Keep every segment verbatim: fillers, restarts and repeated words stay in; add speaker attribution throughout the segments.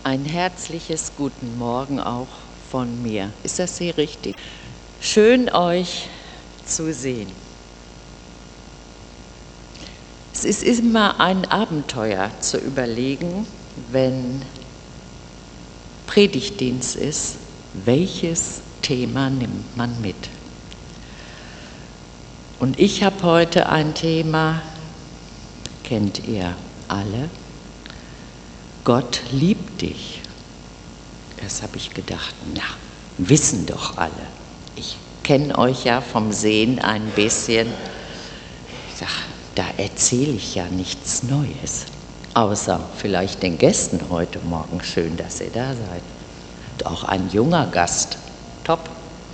Speaker 1: Ein herzliches Guten Morgen auch von mir. Ist das hier richtig? Schön, euch zu sehen. Es ist immer ein Abenteuer zu überlegen, wenn Predigtdienst ist, welches Thema nimmt man mit? Und ich habe heute ein Thema, kennt ihr alle, Gott liebt dich. Das habe ich gedacht, na, wissen doch alle. Ich kenne euch ja vom Sehen ein bisschen. Ich sage, da erzähle ich ja nichts Neues. Außer vielleicht den Gästen heute Morgen. Schön, dass ihr da seid. Und auch ein junger Gast. Top.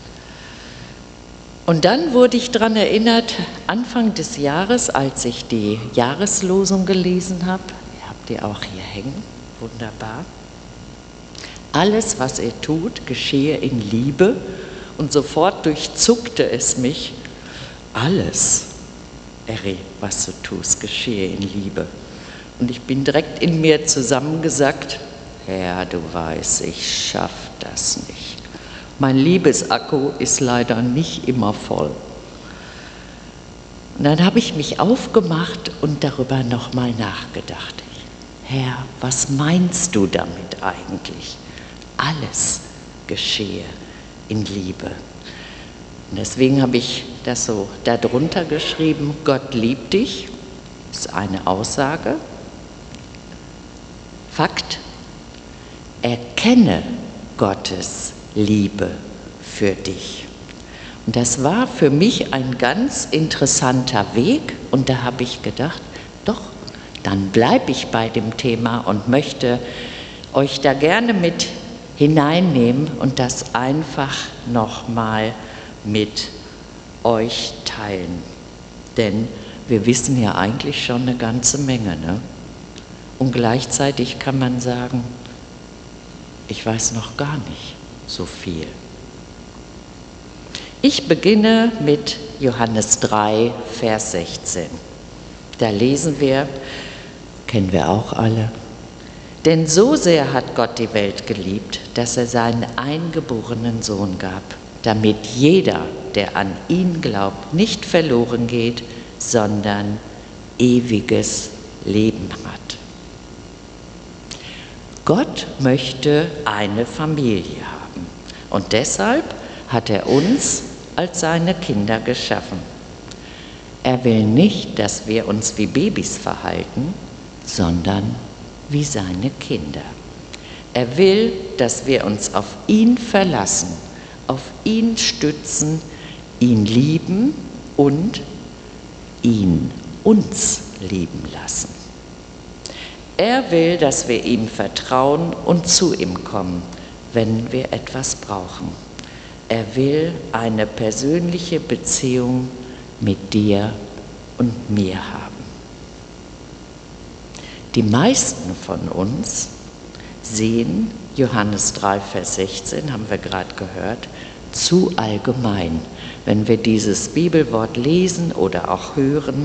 Speaker 1: Und dann wurde ich daran erinnert, Anfang des Jahres, als ich die Jahreslosung gelesen habe, habt ihr auch hier hängen, wunderbar. Alles, was ihr tut, geschehe in Liebe. Und sofort durchzuckte es mich, alles, Eri, was du tust, geschehe in Liebe. Und ich bin direkt in mir zusammengesackt, Herr, du weißt, ich schaff das nicht. Mein Liebesakku ist leider nicht immer voll. Und dann habe ich mich aufgemacht und darüber nochmal nachgedacht. Herr, was meinst du damit eigentlich? Alles geschehe in Liebe. Und deswegen habe ich das so darunter geschrieben, Gott liebt dich, ist eine Aussage. Fakt, erkenne Gottes Liebe für dich. Und das war für mich ein ganz interessanter Weg und da habe ich gedacht, doch, dann bleibe ich bei dem Thema und möchte euch da gerne mit hineinnehmen und das einfach nochmal mit euch teilen. Denn wir wissen ja eigentlich schon eine ganze Menge, ne? Und gleichzeitig kann man sagen, ich weiß noch gar nicht so viel. Ich beginne mit Johannes drei, Vers sechzehn. Da lesen wir, kennen wir auch alle, denn so sehr hat Gott die Welt geliebt, dass er seinen eingeborenen Sohn gab, damit jeder, der an ihn glaubt, nicht verloren geht, sondern ewiges Leben hat. Gott möchte eine Familie haben und deshalb hat er uns als seine Kinder geschaffen. Er will nicht, dass wir uns wie Babys verhalten, sondern wie seine Kinder. Er will, dass wir uns auf ihn verlassen, auf ihn stützen, ihn lieben und ihn uns lieben lassen. Er will, dass wir ihm vertrauen und zu ihm kommen, wenn wir etwas brauchen. Er will eine persönliche Beziehung mit dir und mir haben. Die meisten von uns sehen Johannes drei, Vers sechzehn, haben wir gerade gehört, zu allgemein. Wenn wir dieses Bibelwort lesen oder auch hören,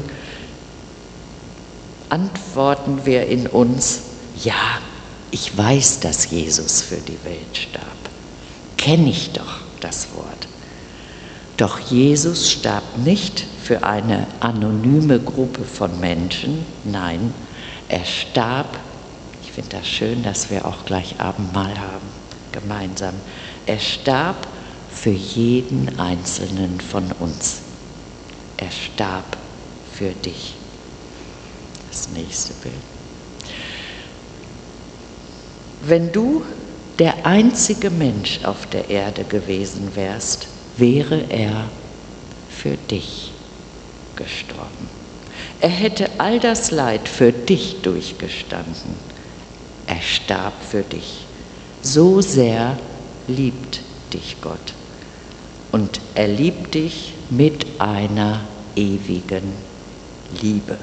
Speaker 1: antworten wir in uns, ja, ich weiß, dass Jesus für die Welt starb. Kenne ich doch das Wort. Doch Jesus starb nicht für eine anonyme Gruppe von Menschen, nein, er starb, ich finde das schön, dass wir auch gleich Abendmahl haben, gemeinsam, er starb für jeden Einzelnen von uns. Er starb für dich. Das nächste Bild. Wenn du der einzige Mensch auf der Erde gewesen wärst, wäre er für dich gestorben. Er hätte all das Leid für dich durchgestanden. Er starb für dich. So sehr liebt dich Gott. Und er liebt dich mit einer ewigen Liebe.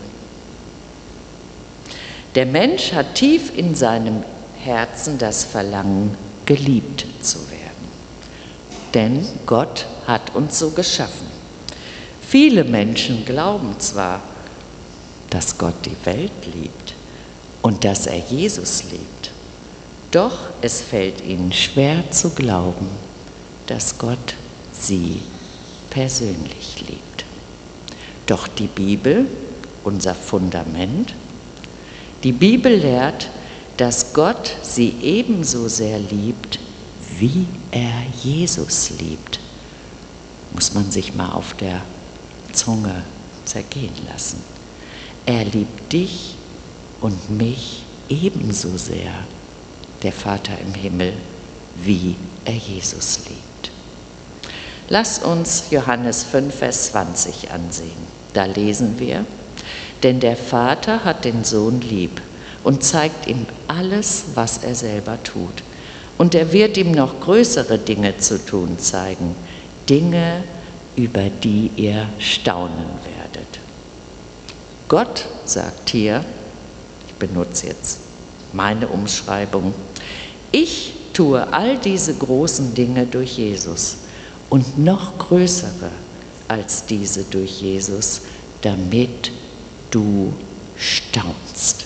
Speaker 1: Der Mensch hat tief in seinem Herzen das Verlangen, geliebt zu werden. Denn Gott hat uns so geschaffen. Viele Menschen glauben zwar, dass Gott die Welt liebt und dass er Jesus liebt, Doch es fällt ihnen schwer zu glauben, dass Gott sie persönlich liebt. Doch die Bibel, unser Fundament, die Bibel lehrt, dass Gott sie ebenso sehr liebt, wie er Jesus liebt. Muss man sich mal auf der Zunge zergehen lassen. Er liebt dich und mich ebenso sehr, der Vater im Himmel, wie er Jesus liebt. Lass uns Johannes fünf, Vers zwanzig ansehen. Da lesen wir: Denn der Vater hat den Sohn lieb und zeigt ihm alles, was er selber tut. Und er wird ihm noch größere Dinge zu tun zeigen, Dinge, über die ihr staunen werdet. Gott sagt hier, ich benutze jetzt meine Umschreibung, ich tue all diese großen Dinge durch Jesus und noch größere als diese durch Jesus, damit du staunst.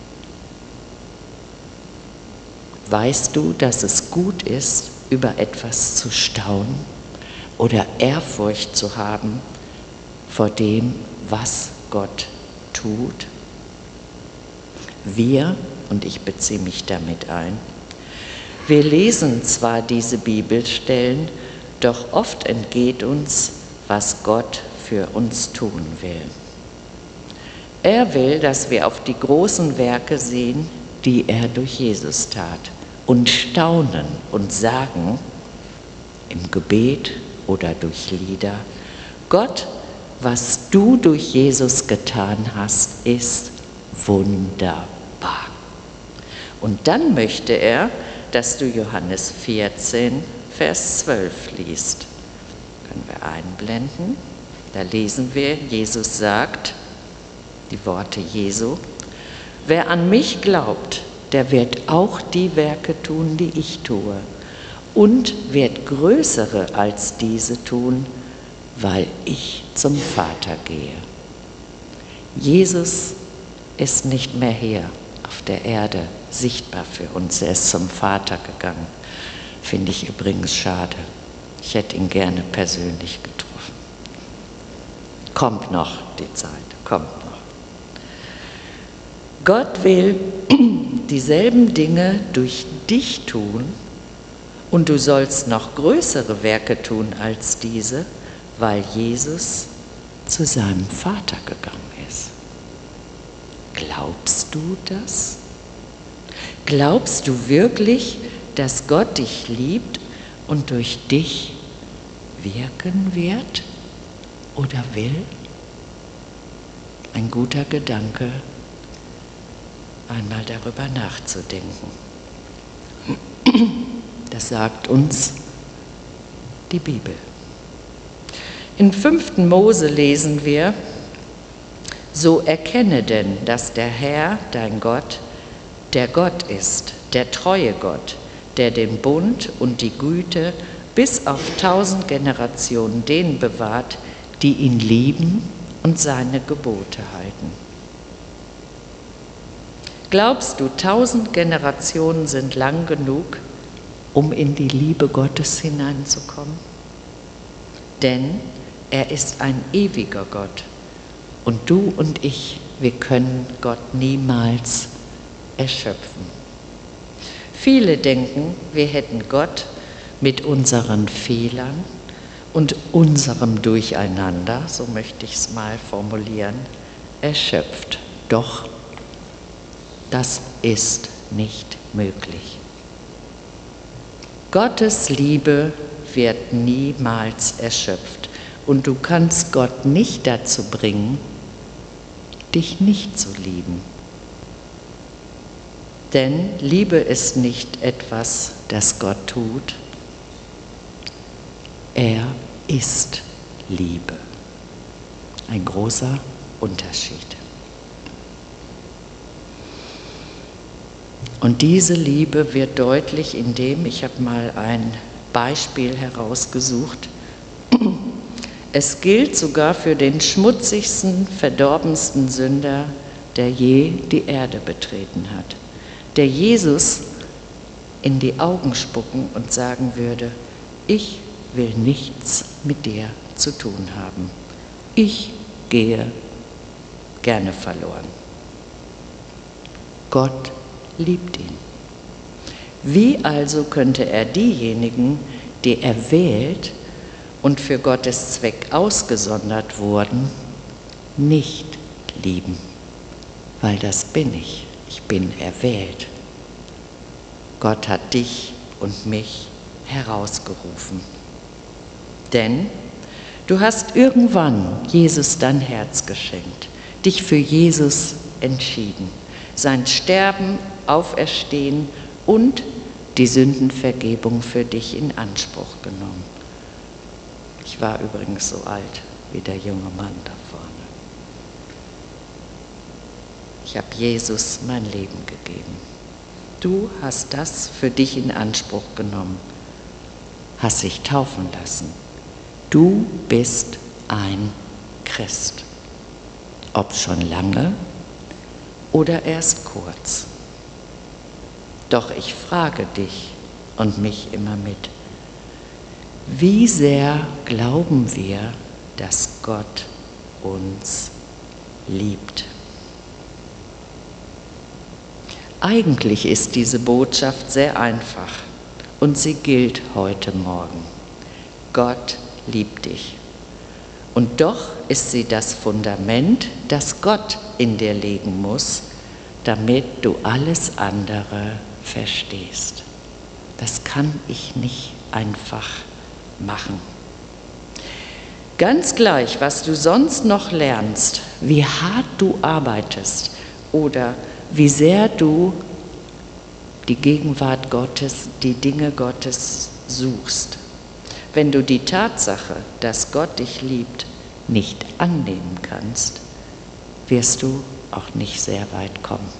Speaker 1: Weißt du, dass es gut ist, über etwas zu staunen oder Ehrfurcht zu haben vor dem, was Gott tut? Wir, und ich beziehe mich damit ein, wir lesen zwar diese Bibelstellen, doch oft entgeht uns, was Gott für uns tun will. Er will, dass wir auf die großen Werke sehen, die er durch Jesus tat, und staunen und sagen, im Gebet oder durch Lieder, Gott, was du durch Jesus getan hast, ist wunderbar. Und dann möchte er, dass du Johannes vierzehn, Vers zwölf liest. Können wir einblenden. Da lesen wir, Jesus sagt, die Worte Jesu, wer an mich glaubt, der wird auch die Werke tun, die ich tue, und wird größere als diese tun, weil ich zum Vater gehe. Jesus ist nicht mehr hier auf der Erde sichtbar für uns. Er ist zum Vater gegangen. Finde ich übrigens schade. Ich hätte ihn gerne persönlich getroffen. Kommt noch die Zeit, kommt noch. Gott will dieselben Dinge durch dich tun und du sollst noch größere Werke tun als diese, weil Jesus zu seinem Vater gegangen ist. Glaubst du das? Glaubst du wirklich, dass Gott dich liebt und durch dich wirken wird oder will? Ein guter Gedanke, einmal darüber nachzudenken. Das sagt uns die Bibel. In fünften Mose lesen wir, so erkenne denn, dass der Herr, dein Gott, der Gott ist, der treue Gott, der den Bund und die Güte bis auf tausend Generationen denen bewahrt, die ihn lieben und seine Gebote halten. Glaubst du, tausend Generationen sind lang genug, um in die Liebe Gottes hineinzukommen? Denn er ist ein ewiger Gott und du und ich, wir können Gott niemals erschöpfen. Viele denken, wir hätten Gott mit unseren Fehlern und unserem Durcheinander, so möchte ich es mal formulieren, erschöpft. Doch das ist nicht möglich. Gottes Liebe wird niemals erschöpft und du kannst Gott nicht dazu bringen, dich nicht zu lieben. Denn Liebe ist nicht etwas, das Gott tut. Er ist Liebe. Ein großer Unterschied. Und diese Liebe wird deutlich, indem, ich habe mal ein Beispiel herausgesucht, es gilt sogar für den schmutzigsten, verdorbensten Sünder, der je die Erde betreten hat. Der Jesus in die Augen spucken und sagen würde, ich will nichts mit dir zu tun haben. Ich gehe gerne verloren. Gott liebt ihn. Wie also könnte er diejenigen, die er wählt und für Gottes Zweck ausgesondert wurden, nicht lieben? Weil das bin ich. Ich bin erwählt. Gott hat dich und mich herausgerufen. Denn du hast irgendwann Jesus dein Herz geschenkt, dich für Jesus entschieden, sein Sterben, Auferstehen und die Sündenvergebung für dich in Anspruch genommen. Ich war übrigens so alt wie der junge Mann da vorne. Ich habe Jesus mein Leben gegeben. Du hast das für dich in Anspruch genommen, hast dich taufen lassen. Du bist ein Christ. Ob schon lange oder erst kurz. Doch ich frage dich und mich immer mit, wie sehr glauben wir, dass Gott uns liebt? Eigentlich ist diese Botschaft sehr einfach und sie gilt heute Morgen. Gott liebt dich. Und doch ist sie das Fundament, das Gott in dir legen muss, damit du alles andere verstehst. Das kann ich nicht einfach machen. Ganz gleich, was du sonst noch lernst, wie hart du arbeitest oder wie sehr du die Gegenwart Gottes, die Dinge Gottes suchst. Wenn du die Tatsache, dass Gott dich liebt, nicht annehmen kannst, wirst du auch nicht sehr weit kommen.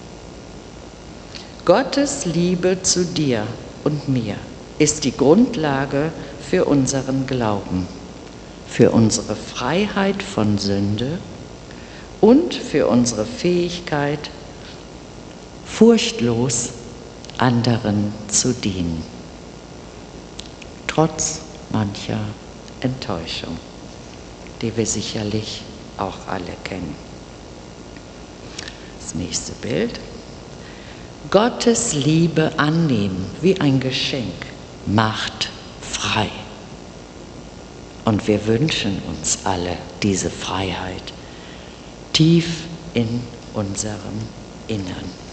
Speaker 1: Gottes Liebe zu dir und mir ist die Grundlage für unseren Glauben, für unsere Freiheit von Sünde und für unsere Fähigkeit, furchtlos anderen zu dienen, trotz mancher Enttäuschung, die wir sicherlich auch alle kennen. Das nächste Bild. Gottes Liebe annehmen wie ein Geschenk macht frei. Und wir wünschen uns alle diese Freiheit tief in unserem Innern.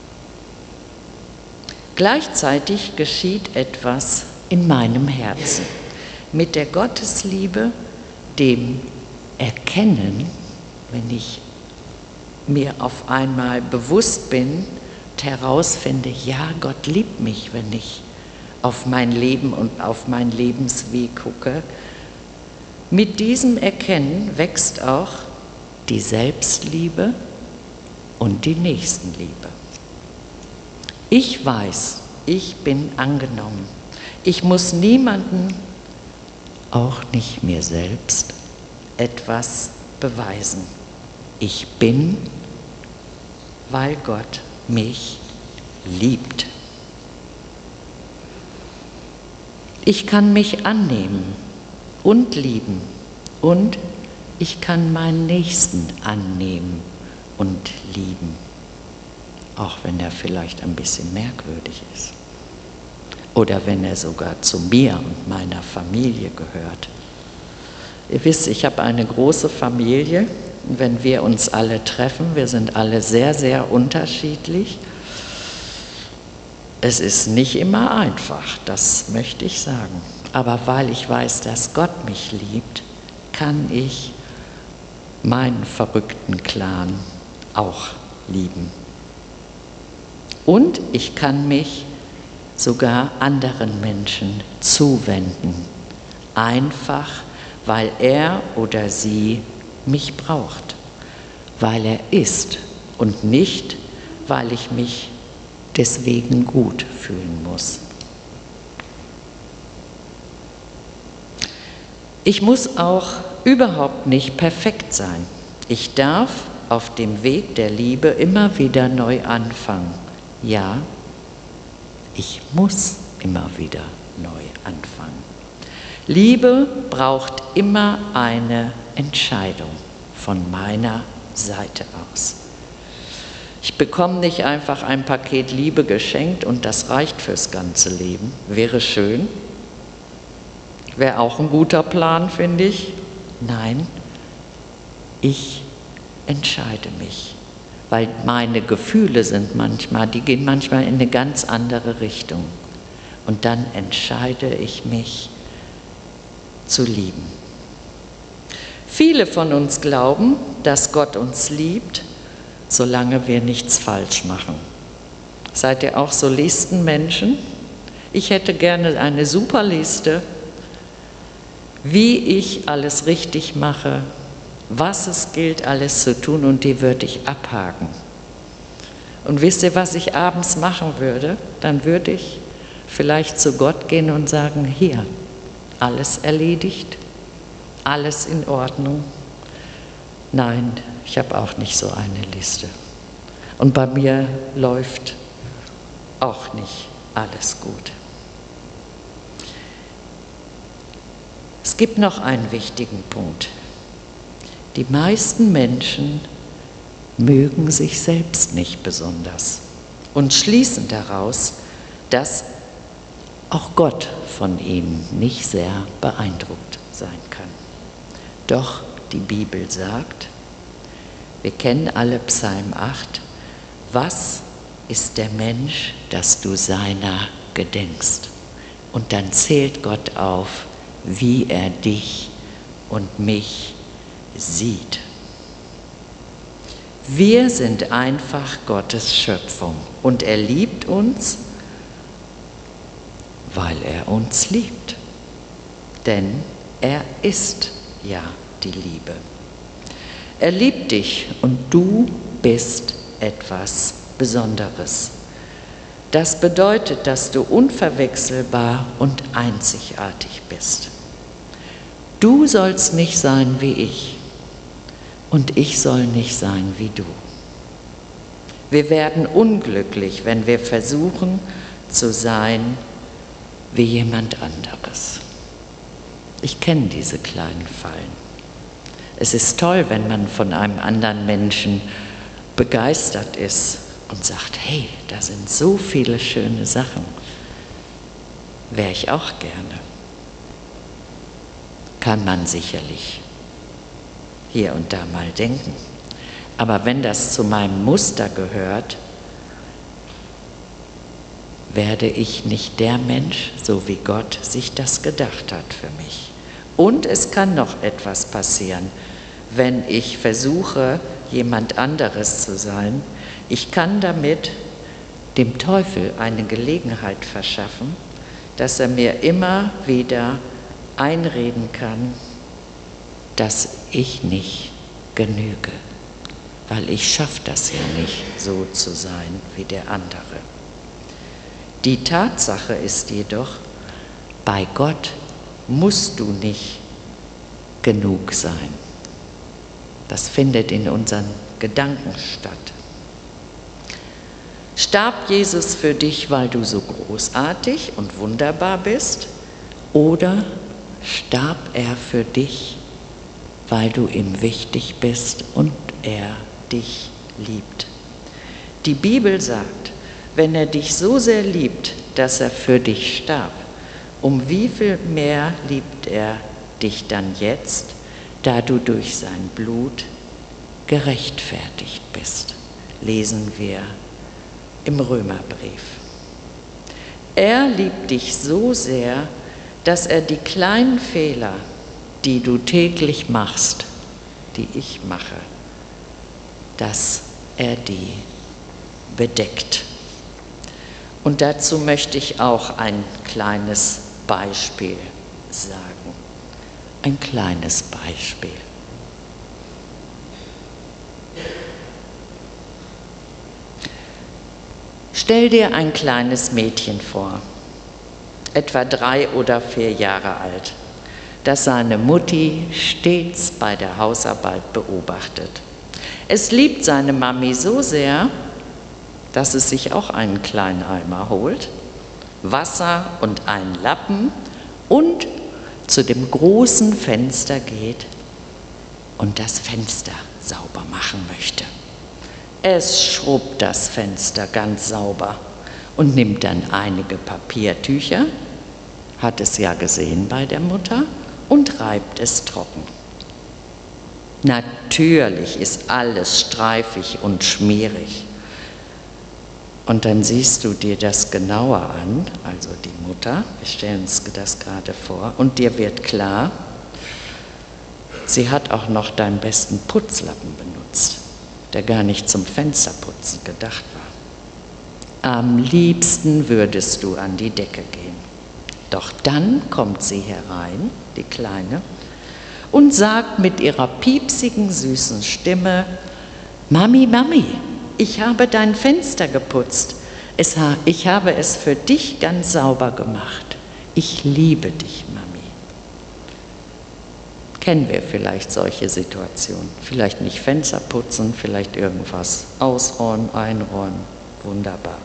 Speaker 1: Gleichzeitig geschieht etwas in meinem Herzen. Mit der Gottesliebe, dem Erkennen, wenn ich mir auf einmal bewusst bin und herausfinde, ja, Gott liebt mich, wenn ich auf mein Leben und auf meinen Lebensweg gucke. Mit diesem Erkennen wächst auch die Selbstliebe und die Nächstenliebe. Ich weiß, ich bin angenommen. Ich muss niemandem, auch nicht mir selbst, etwas beweisen. Ich bin, weil Gott mich liebt. Ich kann mich annehmen und lieben und ich kann meinen Nächsten annehmen und lieben, auch wenn er vielleicht ein bisschen merkwürdig ist oder wenn er sogar zu mir und meiner Familie gehört. Ihr wisst, ich habe eine große Familie und wenn wir uns alle treffen, wir sind alle sehr, sehr unterschiedlich. Es ist nicht immer einfach, das möchte ich sagen. Aber weil ich weiß, dass Gott mich liebt, kann ich meinen verrückten Clan auch lieben. Und ich kann mich sogar anderen Menschen zuwenden, einfach weil er oder sie mich braucht, weil er ist und nicht, weil ich mich deswegen gut fühlen muss. Ich muss auch überhaupt nicht perfekt sein. Ich darf auf dem Weg der Liebe immer wieder neu anfangen. Ja, ich muss immer wieder neu anfangen. Liebe braucht immer eine Entscheidung von meiner Seite aus. Ich bekomme nicht einfach ein Paket Liebe geschenkt und das reicht fürs ganze Leben. Wäre schön. Wäre auch ein guter Plan, finde ich. Nein, ich entscheide mich. Weil meine Gefühle sind manchmal, die gehen manchmal in eine ganz andere Richtung. Und dann entscheide ich mich zu lieben. Viele von uns glauben, dass Gott uns liebt, solange wir nichts falsch machen. Seid ihr auch so Listenmenschen? Ich hätte gerne eine super Liste, wie ich alles richtig mache, was es gilt, alles zu tun, und die würde ich abhaken. Und wisst ihr, was ich abends machen würde? Dann würde ich vielleicht zu Gott gehen und sagen, hier, alles erledigt, alles in Ordnung. Nein, ich habe auch nicht so eine Liste. Und bei mir läuft auch nicht alles gut. Es gibt noch einen wichtigen Punkt. Die meisten Menschen mögen sich selbst nicht besonders und schließen daraus, dass auch Gott von ihnen nicht sehr beeindruckt sein kann. Doch die Bibel sagt, wir kennen alle Psalm acht, was ist der Mensch, dass du seiner gedenkst? Und dann zählt Gott auf, wie er dich und mich sieht. Wir sind einfach Gottes Schöpfung und er liebt uns, weil er uns liebt. Denn er ist ja die Liebe. Er liebt dich und du bist etwas Besonderes. Das bedeutet, dass du unverwechselbar und einzigartig bist. Du sollst nicht sein wie ich und ich soll nicht sein wie du. Wir werden unglücklich, wenn wir versuchen zu sein wie jemand anderes. Ich kenne diese kleinen Fallen. Es ist toll, wenn man von einem anderen Menschen begeistert ist und sagt, hey, da sind so viele schöne Sachen. Wäre ich auch gerne. Kann man sicherlich hier und da mal denken. Aber wenn das zu meinem Muster gehört, werde ich nicht der Mensch, so wie Gott sich das gedacht hat für mich. Und es kann noch etwas passieren, wenn ich versuche, jemand anderes zu sein. Ich kann damit dem Teufel eine Gelegenheit verschaffen, dass er mir immer wieder einreden kann, dass ich nicht genüge, weil ich schaffe das ja nicht, so zu sein wie der andere. Die Tatsache ist jedoch, bei Gott musst du nicht genug sein. Das findet in unseren Gedanken statt. Starb Jesus für dich, weil du so großartig und wunderbar bist? Oder starb er für dich, weil du ihm wichtig bist und er dich liebt? Die Bibel sagt, wenn er dich so sehr liebt, dass er für dich starb, um wie viel mehr liebt er dich dann jetzt, da du durch sein Blut gerechtfertigt bist? Lesen wir im Römerbrief. Er liebt dich so sehr, dass er die kleinen Fehler, die du täglich machst, die ich mache, dass er die bedeckt. Und dazu möchte ich auch ein kleines Beispiel sagen. Ein kleines Beispiel. Stell dir ein kleines Mädchen vor, etwa drei oder vier Jahre alt, das seine Mutti stets bei der Hausarbeit beobachtet. Es liebt seine Mami so sehr, dass es sich auch einen kleinen Eimer holt Wasser und einen Lappen und zu dem großen Fenster geht und das Fenster sauber machen möchte. Es schrubbt das Fenster ganz sauber und nimmt dann einige Papiertücher, hat es ja gesehen bei der Mutter, und reibt es trocken. Natürlich ist alles streifig und schmierig. Und dann siehst du dir das genauer an, also die Mutter, wir stellen uns das gerade vor, und dir wird klar, sie hat auch noch deinen besten Putzlappen benutzt, der gar nicht zum Fensterputzen gedacht war. Am liebsten würdest du an die Decke gehen. Doch dann kommt sie herein, die Kleine, und sagt mit ihrer piepsigen, süßen Stimme: Mami, Mami, ich habe dein Fenster geputzt. Es, ich habe es für dich ganz sauber gemacht. Ich liebe dich, Mami. Kennen wir vielleicht solche Situationen? Vielleicht nicht Fenster putzen, vielleicht irgendwas ausräumen, einräumen. Wunderbar.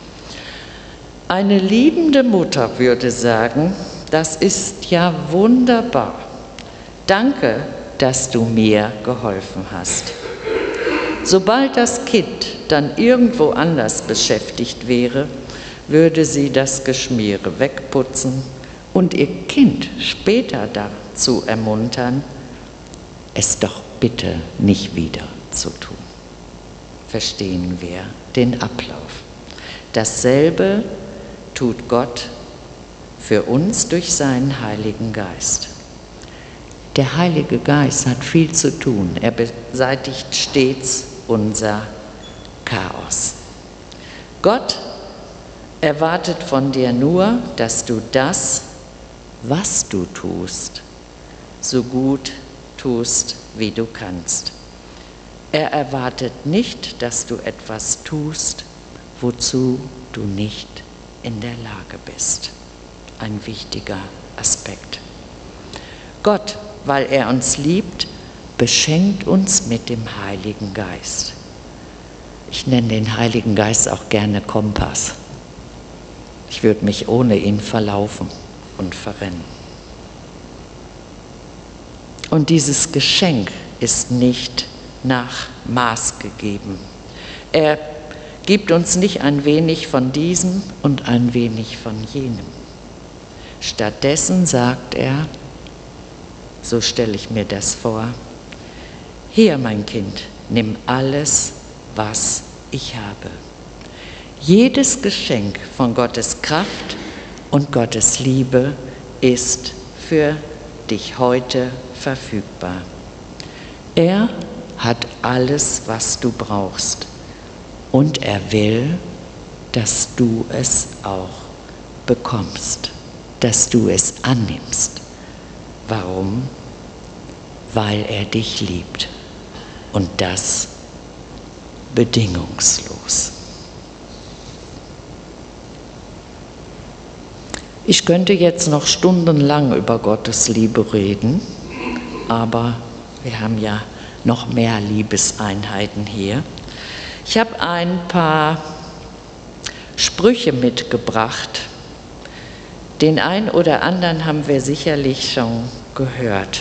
Speaker 1: Eine liebende Mutter würde sagen, das ist ja wunderbar. Danke, dass du mir geholfen hast. Sobald das Kind dann irgendwo anders beschäftigt wäre, würde sie das Geschmiere wegputzen und ihr Kind später dazu ermuntern, es doch bitte nicht wieder zu tun. Verstehen wir den Ablauf. Dasselbe tut Gott für uns durch seinen Heiligen Geist. Der Heilige Geist hat viel zu tun. Er beseitigt stets unser Chaos. Gott erwartet von dir nur, dass du das, was du tust, so gut tust, wie du kannst. Er erwartet nicht, dass du etwas tust, wozu du nicht in der Lage bist. Ein wichtiger Aspekt. Gott, weil er uns liebt, beschenkt uns mit dem Heiligen Geist. Ich nenne den Heiligen Geist auch gerne Kompass. Ich würde mich ohne ihn verlaufen und verrennen. Und dieses Geschenk ist nicht nach Maß gegeben. Er gibt uns nicht ein wenig von diesem und ein wenig von jenem. Stattdessen sagt er, so stelle ich mir das vor: Hier, mein Kind, nimm alles, was ich habe. Jedes Geschenk von Gottes Kraft und Gottes Liebe ist für dich heute verfügbar. Er hat alles, was du brauchst, und er will, dass du es auch bekommst, dass du es annimmst. Warum? Weil er dich liebt, und das bedingungslos. Ich könnte jetzt noch stundenlang über Gottes Liebe reden, aber wir haben ja noch mehr Liebeseinheiten hier. Ich habe ein paar Sprüche mitgebracht. Den einen oder anderen haben wir sicherlich schon gehört.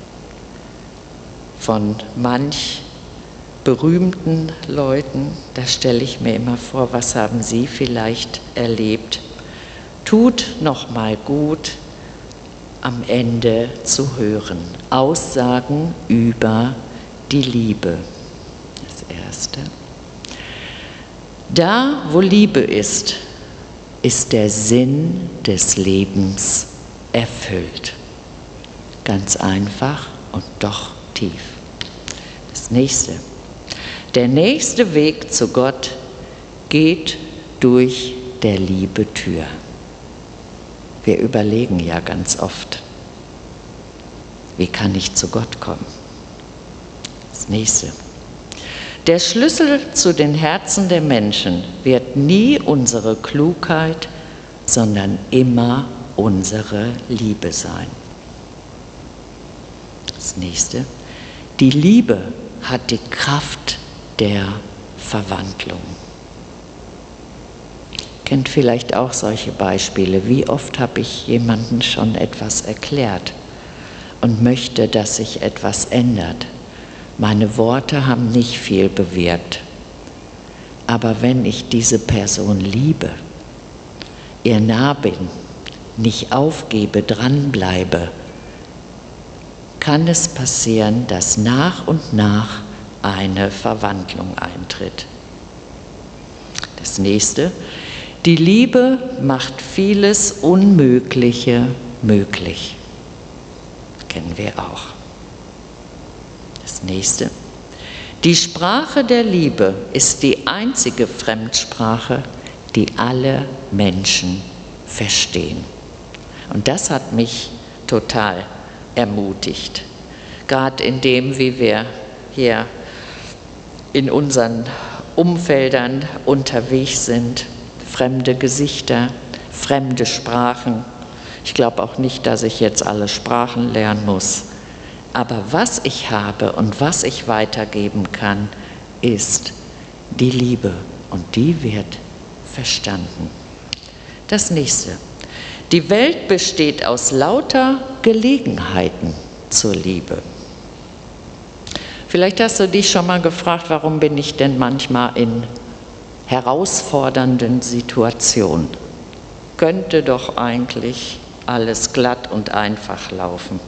Speaker 1: Von manch berühmten Leuten, da stelle ich mir immer vor, was haben sie vielleicht erlebt. Tut noch mal gut, am Ende zu hören. Aussagen über die Liebe. Das Erste. Da, wo Liebe ist, ist der Sinn des Lebens erfüllt. Ganz einfach und doch tief. Das Nächste. Der nächste Weg zu Gott geht durch der Liebe Tür. Wir überlegen ja ganz oft, wie kann ich zu Gott kommen? Das Nächste. Der Schlüssel zu den Herzen der Menschen wird nie unsere Klugheit, sondern immer unsere Liebe sein. Das Nächste. Die Liebe hat die Kraft der Verwandlung. Kennt vielleicht auch solche Beispiele. Wie oft habe ich jemandem schon etwas erklärt und möchte, dass sich etwas ändert. Meine Worte haben nicht viel bewirkt. Aber wenn ich diese Person liebe, ihr nah bin, nicht aufgebe, dranbleibe, kann es passieren, dass nach und nach eine Verwandlung eintritt. Das nächste: Die Liebe macht vieles Unmögliche möglich. Kennen wir auch. Das nächste: Die Sprache der Liebe ist die einzige Fremdsprache, die alle Menschen verstehen. Und das hat mich total ermutigt. Gerade in dem, wie wir hier in unseren Umfeldern unterwegs sind, fremde Gesichter, fremde Sprachen. Ich glaube auch nicht, dass ich jetzt alle Sprachen lernen muss. Aber was ich habe und was ich weitergeben kann, ist die Liebe. Und die wird verstanden. Das nächste: Die Welt besteht aus lauter Gelegenheiten zur Liebe. Vielleicht hast du dich schon mal gefragt, warum bin ich denn manchmal in herausfordernden Situationen? Könnte doch eigentlich alles glatt und einfach laufen.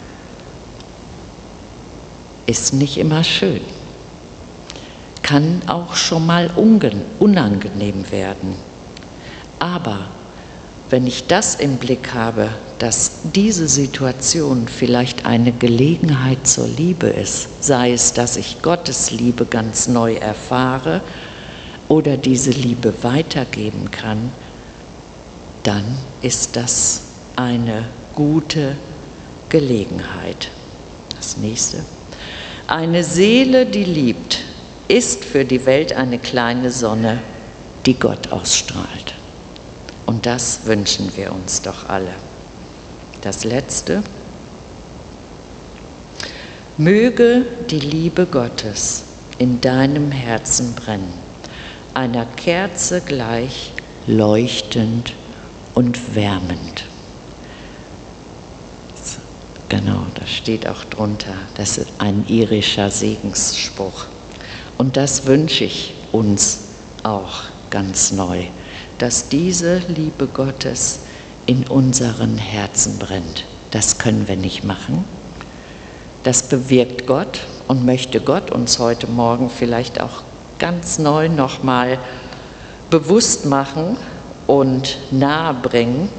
Speaker 1: Ist nicht immer schön. Kann auch schon mal unangenehm werden. Aber wenn ich das im Blick habe, dass diese Situation vielleicht eine Gelegenheit zur Liebe ist, sei es, dass ich Gottes Liebe ganz neu erfahre oder diese Liebe weitergeben kann, dann ist das eine gute Gelegenheit. Das nächste: Eine Seele, die liebt, ist für die Welt eine kleine Sonne, die Gott ausstrahlt. Und das wünschen wir uns doch alle. Das letzte: Möge die Liebe Gottes in deinem Herzen brennen, einer Kerze gleich leuchtend und wärmend. Genau, das steht auch drunter. Das ist ein irischer Segensspruch. Und das wünsche ich uns auch ganz neu, dass diese Liebe Gottes in unseren Herzen brennt. Das können wir nicht machen. Das bewirkt Gott und möchte Gott uns heute Morgen vielleicht auch ganz neu nochmal bewusst machen und nahebringen.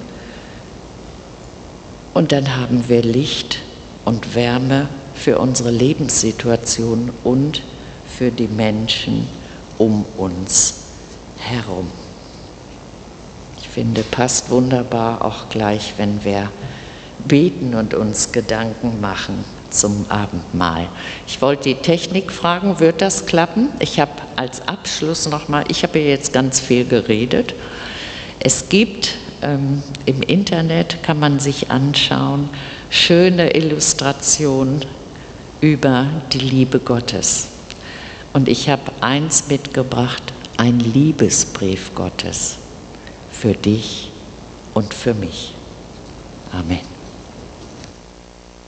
Speaker 1: Und dann haben wir Licht und Wärme für unsere Lebenssituation und für die Menschen um uns herum. Ich finde, passt wunderbar auch gleich, wenn wir beten und uns Gedanken machen zum Abendmahl. Ich wollte die Technik fragen, wird das klappen? Ich habe als Abschluss nochmal, ich habe ja jetzt ganz viel geredet. Es gibt ähm, im Internet, kann man sich anschauen, schöne Illustrationen über die Liebe Gottes. Und ich habe eins mitgebracht, ein Liebesbrief Gottes für dich und für mich. Amen.